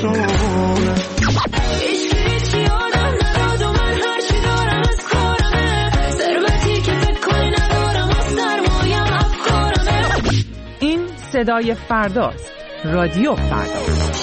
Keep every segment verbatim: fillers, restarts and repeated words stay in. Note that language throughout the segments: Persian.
دلشونه. هیچ هیچ یادم نداد و من هرچی دارم از کارمه، ثروتی که فکر کنی ندارم و سرمایم افکارمه. این صدای فرداست، رادیو فردا.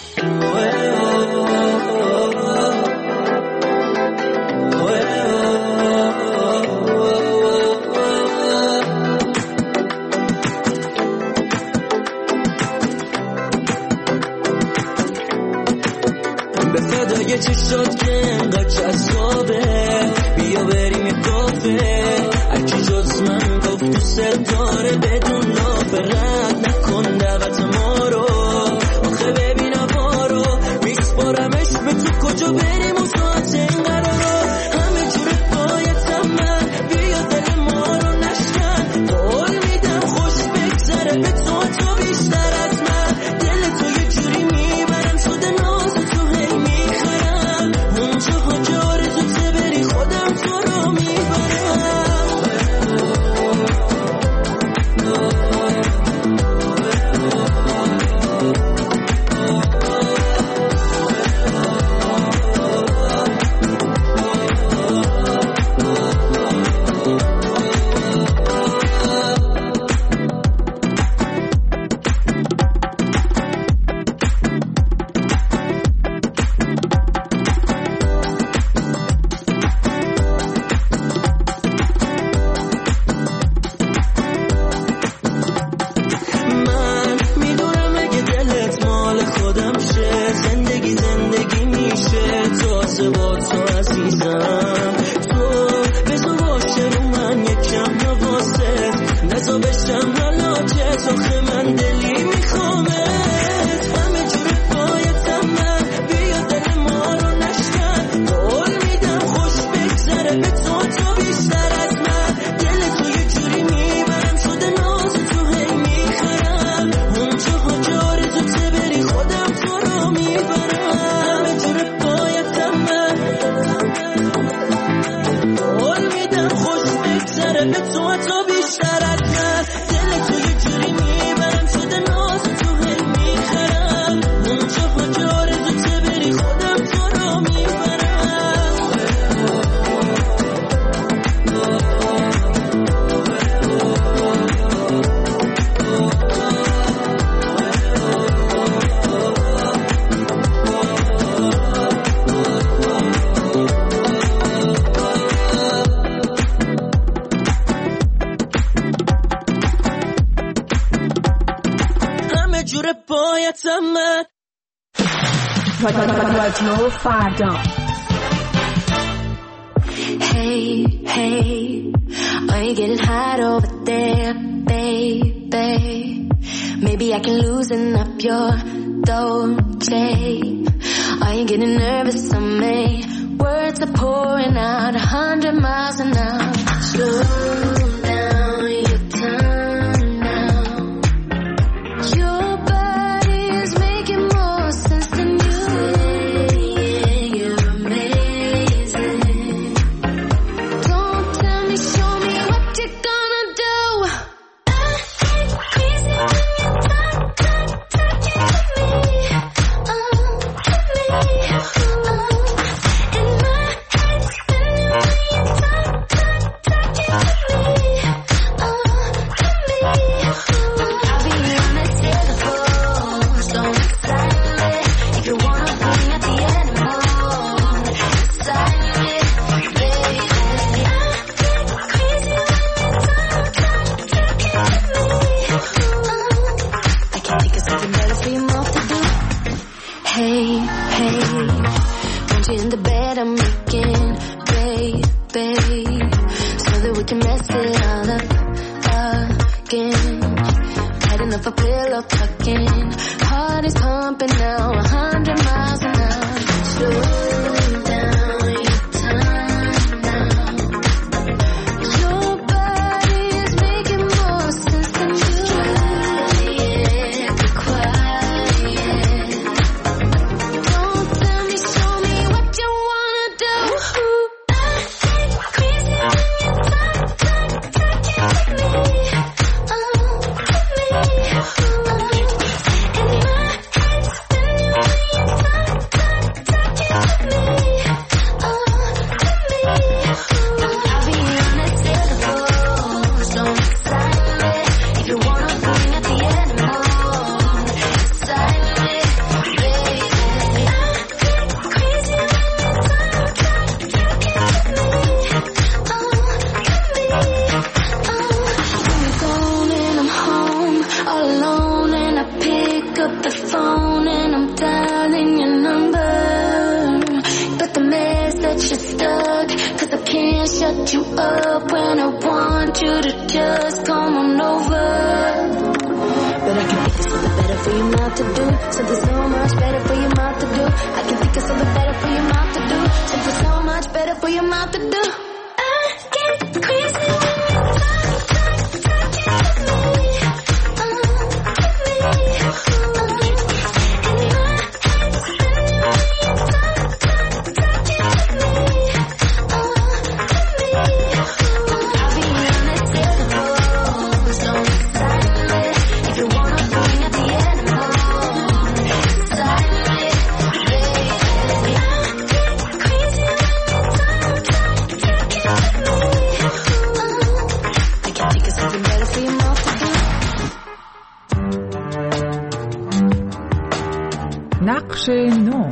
به فدای چشات که انقدر جذابه، بیا بریم یه کافه، هرکی جز من گفت دوست داره بدون لافه، رد نکن دعوت ما رو، آخه ببین هوا رو میسپارمش به تو، کجا بریم و ساعت این قرارو، همه جور بایدم من، بیا دل ما رو نشکن، قول میدم خوش بگذره به تو، تو بیشتر از من، دل تو یه جوری میبرم شده ناز تو، هی میخرم اونجا ها که آرزو ته بری خودم تو رو میبرم. رادیو فردا. Hey, hey, are you getting hot over there, baby? Maybe I can loosen up your Dolce. Are you getting nervous on me? Words are pouring out a hundred miles an hour. Slow down your time now. Your body is making more sense than you. Yeah, you're amazing. Don't tell me, show me what you're gonna do. I get crazy when you talk, talk, talking to me. Oh, to me. Oh, and my head's spinning when you talk, talk, talking to me. Oh, to me. I'll be on the telephone, so silent. If you wanna bring out the animal, silent, baby. I get crazy when you talk, talk, talking to me. Oh, I can't think of something better for you more to do. Hey, hey, want you in the bed I'm making, baby, so that we can mess it all up again. Had enough of pillow talking, heart is pumping now, a hundred miles an hour. Slow down your time now. Your body is making more sense than you. Quiet, be quiet. Don't tell me, show me what you wanna do. I get crazy when you talk, talk, talking to me. Oh, to me. Oh, and my head's spinning when you up when I want you to just come on over. But I can think of something better for your mouth to do. Something so much better for your mouth to do. I can think of something better for your mouth to do. Something so much better for your mouth to do. I get crazy when you talk, talk, talk to me. Uh, to me. Uh, and my head's spinning when you talk, talk, talk to me. Uh, to me. Uh, I'll be on the telephone, so silently. If you wanna bring up the animal, silently, baby. I get crazy when you talk, talk, talk to me. Uh, I can think of something better for your mouth to do. نقش نو.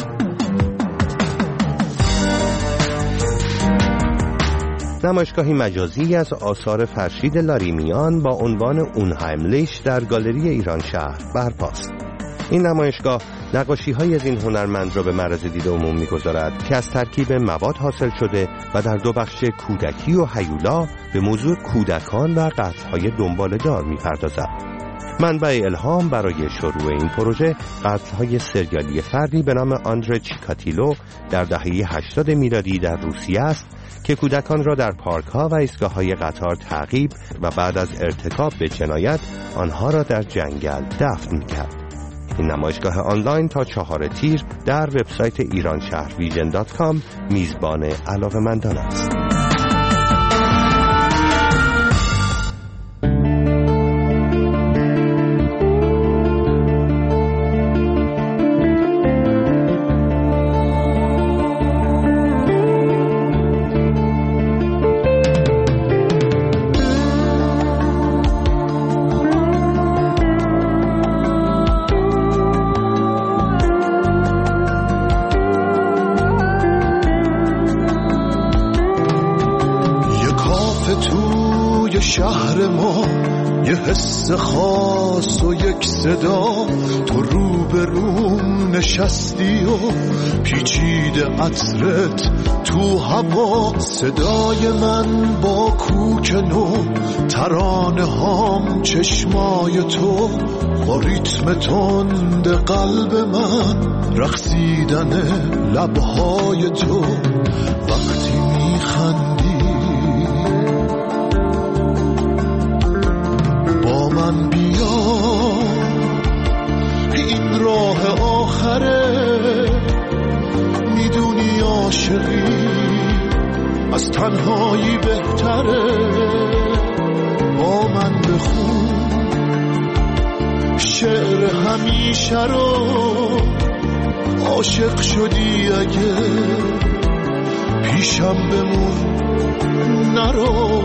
نمایشگاهی مجازی از آثار فرشید لاریمیان با عنوان اونهایملیش در گالری ایران شهر برپاست. این نمایشگاه نقاشی‌های از این هنرمند را به معرض دید عموم می‌گذارد که از ترکیب مواد حاصل شده و در دو بخش کودکی و هیولا به موضوع کودکان و قتل‌های دنباله‌دار می‌پردازد. منبع الهام برای شروع این پروژه قتل‌های سریالی فردی به نام آندره چیکاتیلو در دهه هشتاد میلادی در روسیه است که کودکان را در پارک‌ها و ایستگاه‌های قطار تعقیب و بعد از ارتکاب به جنایت آنها را در جنگل دفن می‌کرد. این نمایشگاه آنلاین تا چهار تیر در وبسایت ایران شهر ویژن دات کام میزبان علاقه‌مندان است. شهر ما یه حس خاص و یک صدا، تو رو به روم نشستی و پیچیده عطرت تو هوا، صدای من با کوک نو، ترانه هام چشمای تو، با ریتم تند قلب من، رقصیدن لبهای تو، وقتی میخندی با من بیا، این راه آخره، میدونی عاشقی از تنهایی بهتره، با من بخون شعر همیشه رو، عاشق شدی اگه پیشم بمون نرو.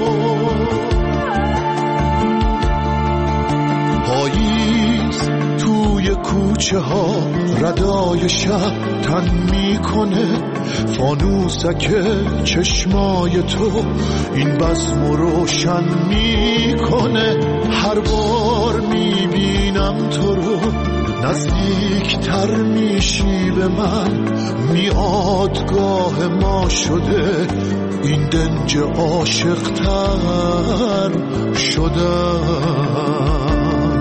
پاییز توی کوچه ها ردای شب تن میکنه، فانوسک چشمای تو این بزم روشن میکنه، هر بار میبینم تو رو نزدیک تر میشی به من، میادگاه ما شده این دنج عاشق تر شدن.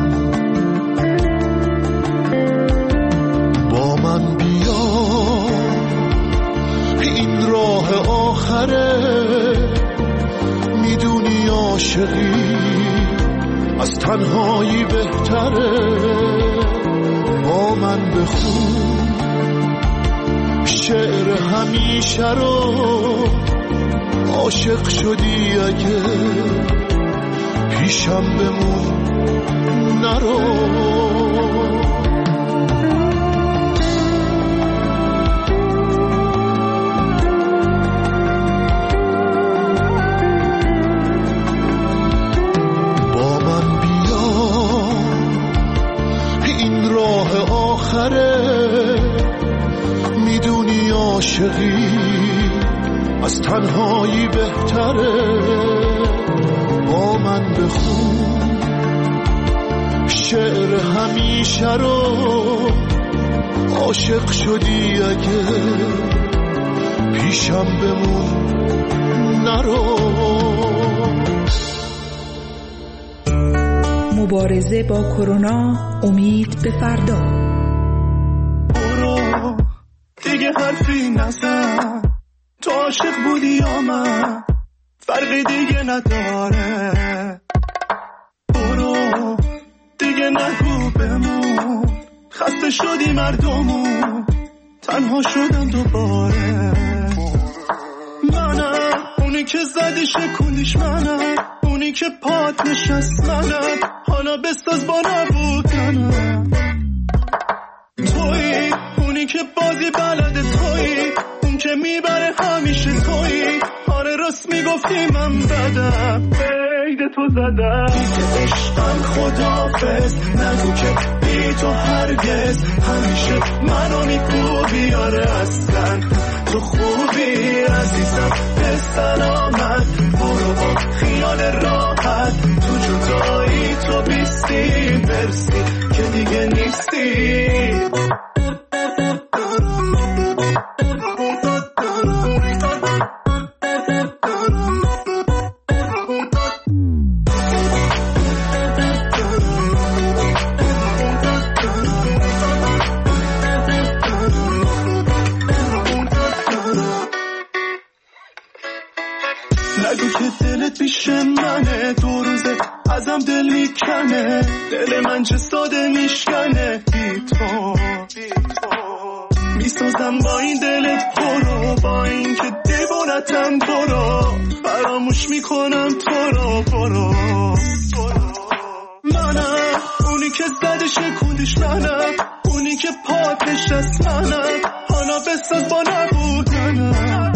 با من بیا این راه آخره، میدونی عاشقی از تنهایی بهتره، با من بخون شعر همیشه رو، عاشق شدی اگه پیشم بمون نرو. میدونی عاشقی از تنهایی بهتره، با من بخون شعر همیشه رو، عاشق شدی اگه پیشم بمون نرو. مبارزه با کرونا، امید به فردا. برو دیگه حرفی نزن، تو عاشق بودی یا من فرقی دیگه نداره. برو دیگه نگو بمون، خسته شدی مردمون، تنها شدم دوباره. منم اونی که زدی شکوندیش، منم اونی که پات نشست، منم حالا بساز با نبودنم. تویی اونی که بازی بلده، تویی اون که میبره همیشه، تویی آره راست میگفتی من بدم، بید تو زدم. دیگه عشقم خدافز، نگو که بی تو هرگز، همیشه منو میکوبی آره اصلا تو خوبی عزیزم به سلامت. برو با خیال راحت، تو جدایی تو بیستی برسی که دیگه نیستی. نگو که دلت پیش منه، دو روزه ازم دل میکنه، دل من چه ساده میشکنه. بی تو میسازم با این دلت پرو، با این که دیوانتم برو، فراموش میکنم تو رو. برو منم اونی که زده شکوندیش، منم اونی که پات نشست، منم حالا بساز با نبودنم.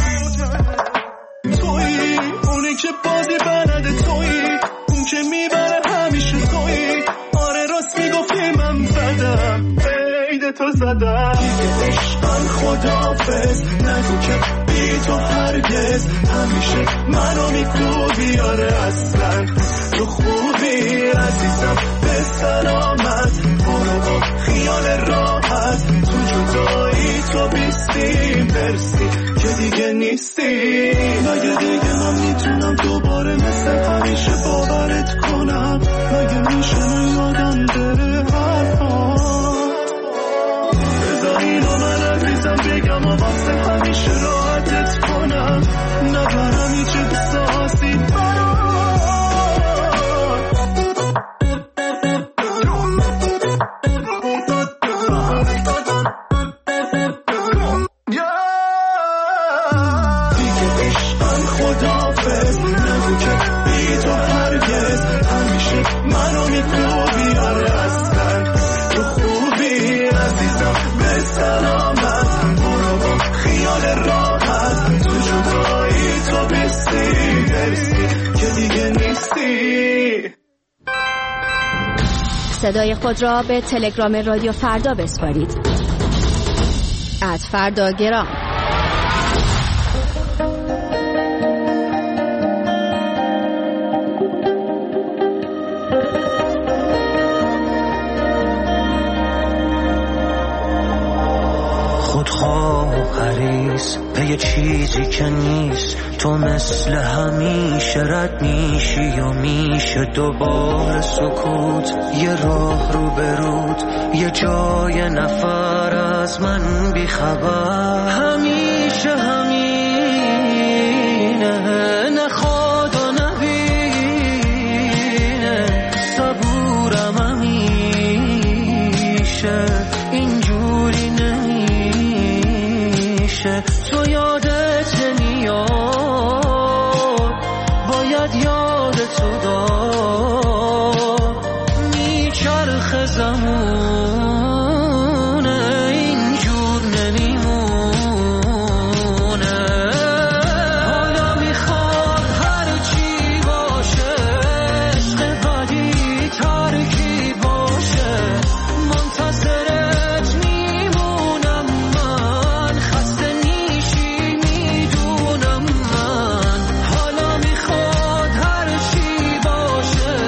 تویی اونی که بازی بلده، تویی اون که میبره همیشه، تویی آره راست میگفتی من بدم، عید تو زدم. دیگه عشقم خدافز، نگو که بی تو هرگز، همیشه منو میکوبی آره اصلا تو خوبی عزیزم به سلامت. برو با خیال راحت، تو جدایی تو بیستی برسی که دیگه نیستی. مگه دیگه من میتونم دوباره مثل همیشه باورت کنم؟ مگه میشه من یادم بره حرفا؟ بذار اینو من عزیزم بگم و واسه همیشه راحتت کنم، نبرم هیچ احساسی برام. نگو که بی تو هرگز، همیشه منو میکوبی آره اصلا تو خوبی عزیزم به سلامت. برو با خیال راحت، تو جدایی تو بیستی برسی که دیگه نیستی. صدای خود را به تلگرام رادیو فردا بسپارید. ات فردا گرام. خودخواه حریص به یه چیزی که نیست، تو مثل همیشه رد میشی و میشه دوباره سکوت. یه راه رو برود، یه جای نفر از من بیخبر، همیشه همینه، نخواد و نبینه، صبورم همیشه اینجوری نمیشه. تو یادت نمیاد، باید یادتو داد، میچرخ زمونه اینجور نمیمونه. حالا میخواد هر چی باشه، عشق بدی ترکی باشه، منتظرت میمونم من، خسته نیشی میدونم من. حالا میخواد هر چی باشه،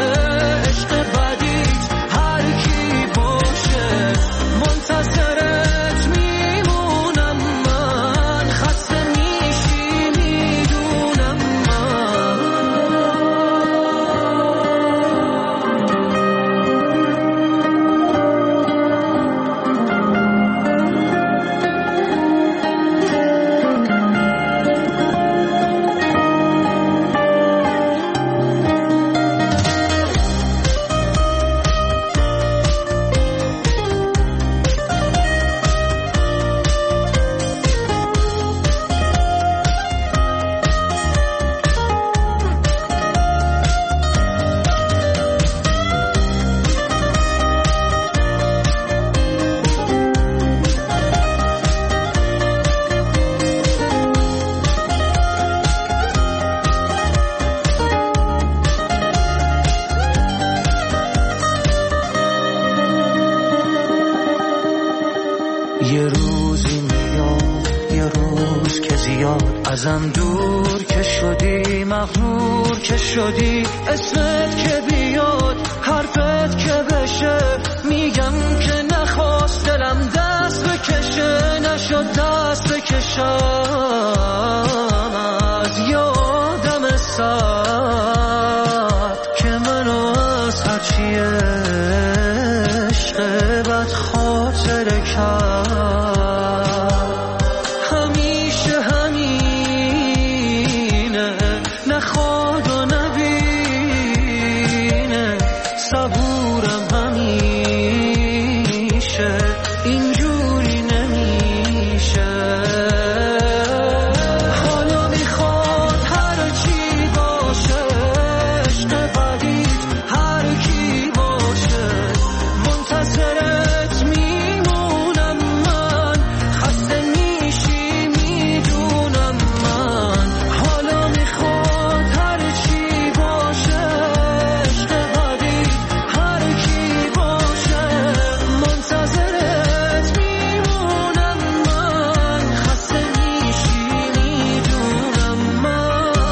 ازم دور که شدی، مغرور که شدی، اسمت که بیاد، حرفت که بشه، میگم که نخواست دلم دست بکشه، نشد دست بکشم از یادم سرد که منو از هرچی عشق بد خاطره کرد. همیشه همینه، نخواد و نبینه، صبورم همیشه، اینجوری نمیشه. حالا میخواد هر چی باشه، عشق بدید هر کی باشه، منتظرت میمونم من، خسته میشی میدونم من. حالا میخواد هر چی باشه، عشق بدید هر کی باشه، منتظرت میمونم من، خسته میشی میدونم من.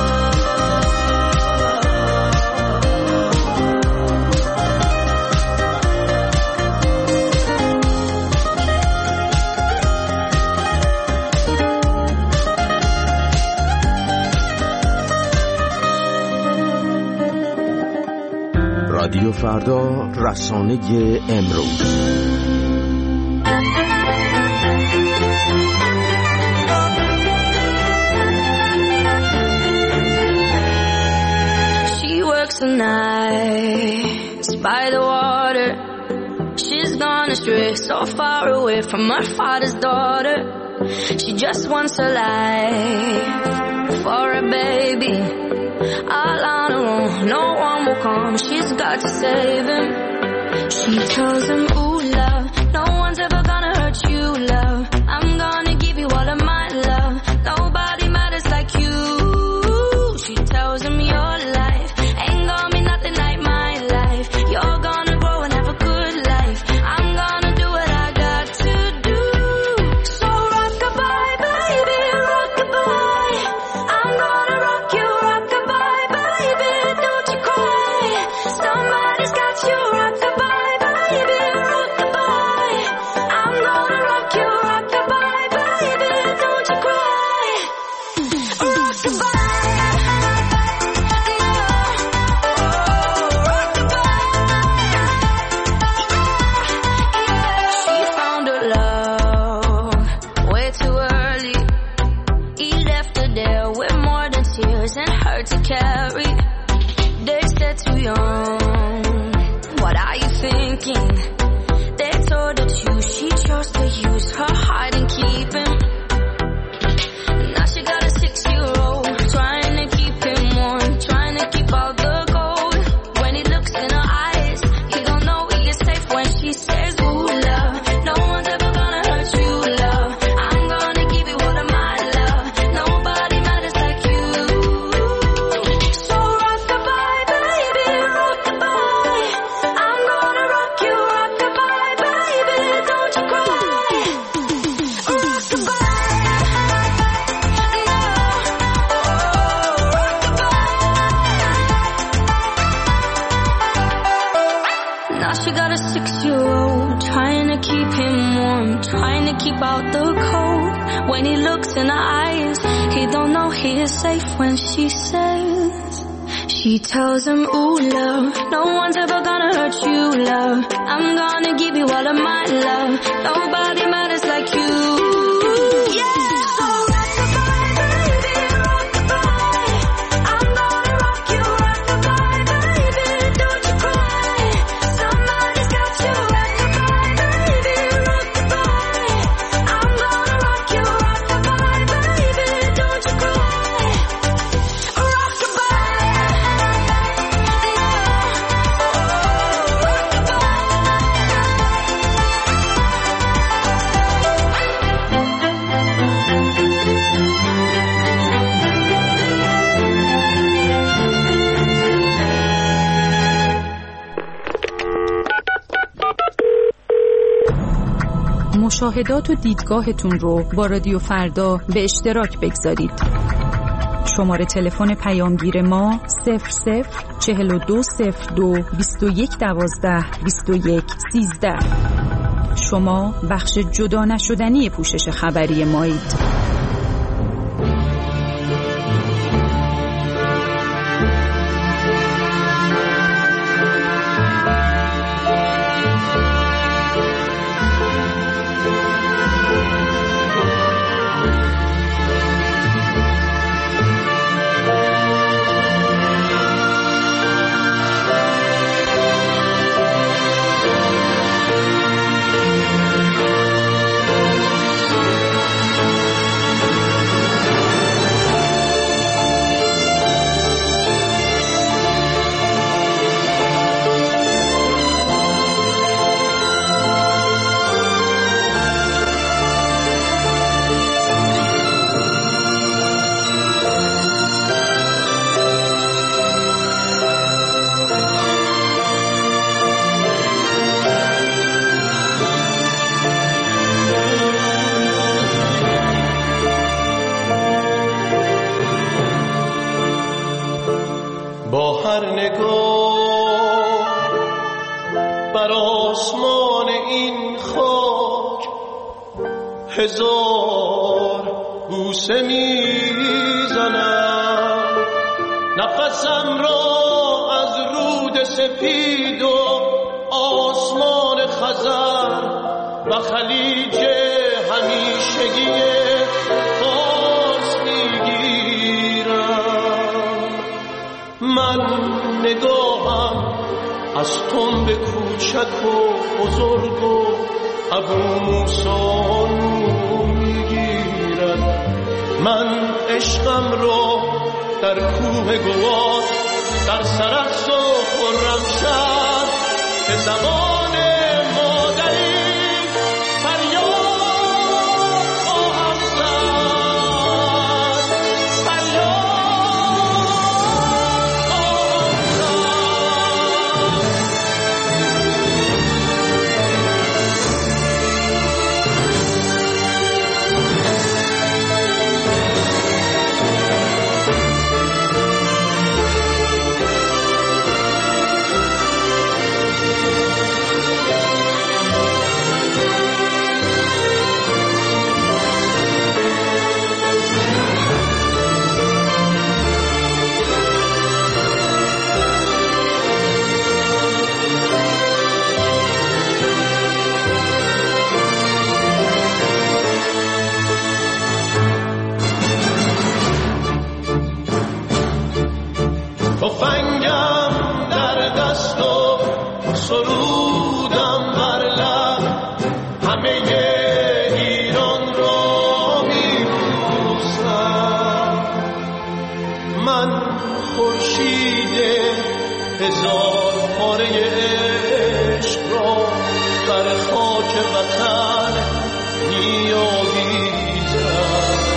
رادیو فردا، رسانه امروز. She works the nights by the water. She's gone astray, so far away from her father's daughter. She just wants a life for a baby, all on her own. No one will come, she's got to save him. She tells him, ooh, love, no one's ever gonna hurt you, love. I'm gonna give you all of my love. Nobody matters like you. She tells him your life ain't gonna be nothing like my life. You're gonna grow and have a good life. I'm gonna do what I got to do. So rock-a-bye, baby, rock-a-bye. I'm gonna rock you, rock-a-bye, baby, don't you cry. Somebody's got you, rock-a-bye, baby, rock-a-bye. I'm gonna rock you, rock-a-bye, baby, don't you cry. Rock-a-bye. She found her love way too early. He left her there with more than tears and her to carry. They said too young, what are you thinking? They told her to, she chose to use her heart and keep him. Now she got a six-year-old, trying to keep him warm, trying to keep out the cold. When he looks in her eyes, he don't know he is safe when she says, ooh, love, no one's ever gonna hurt you, love. I'm gonna give you all of my love. Nobody matters like you. So rock-a-bye, baby, rock-a-bye. I'm gonna rock you, rock-a-bye, baby, don't you cry. Rock-a-bye. Now she got a six-year-old, trying to keep him warm, trying to keep out the cold. When he looks in her eyes, he don't know he is safe when she says. She tells him, ooh, love, no one's ever gonna hurt you, love. I'm gonna give you all of my love. Nobody matters like you. Yeah. So rock-a-bye, baby, rock-a-bye. I'm gonna rock you, rock-a-bye, baby, don't you cry. Somebody's got you, rock-a-bye, baby, rock-a-bye. I'm gonna rock you, rock-a-bye, baby, don't you cry. Rock-a-bye. مشاهدات و دیدگاهتون رو با رادیو فردا به اشتراک بگذارید. شماره تلفن پیامگیر ما صفر صفر چهل و دو صفر دو بیست و یک دوازده بیست و یک سیزده. شما بخش جدا نشدنی پوشش خبری مایید. هزار بوسه میزنم، نفسم را از رود سپید و آسمان خزر و خلیج همیشگی فارس میگیرم. من نگاهم از تنب کوچک و بزرگ و ابو موسی میگیرد. من عشقم رو در کوه گواد، در سرخس و خرمشهر به زبان مادری فریاد خواهم زد، فریاد خواهم تفنگم در دست و سرودم بر لب، همه ایران را میبوسم. من خورشید هزار پاره عشق را در خاک وطن میآویزم.